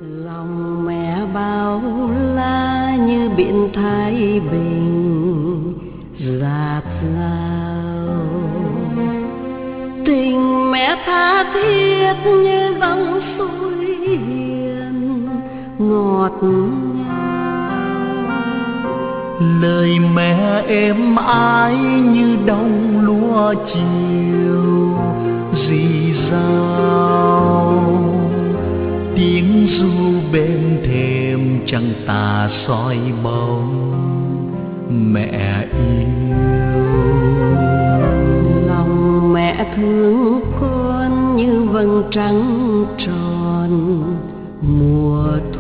Lòng mẹ bao la như biển Thái Bình dạt lao, tình mẹ tha thiết như dòng suối hiền ngọt ngào. Lời mẹ êm ái như đồng lúa chiều rì rào, tiếng ru bên thềm chẳng tà soi bóng mẹ yêu. Lòng mẹ thương con như vầng trăng tròn mùa